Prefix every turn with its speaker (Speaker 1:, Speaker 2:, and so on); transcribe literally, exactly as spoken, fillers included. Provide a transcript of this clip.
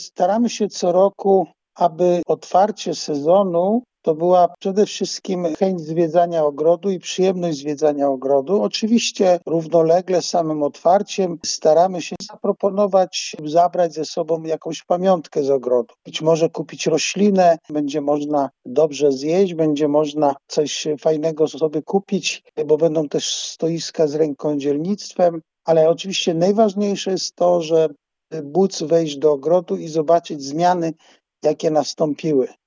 Speaker 1: Staramy się co roku, aby otwarcie sezonu to była przede wszystkim chęć zwiedzania ogrodu i przyjemność zwiedzania ogrodu. Oczywiście równolegle z samym otwarciem staramy się zaproponować, zabrać ze sobą jakąś pamiątkę z ogrodu. Być może kupić roślinę, będzie można dobrze zjeść, będzie można coś fajnego sobie kupić, bo będą też stoiska z rękodzielnictwem, ale oczywiście najważniejsze jest to, że móc wejść do ogrodu i zobaczyć zmiany, jakie nastąpiły.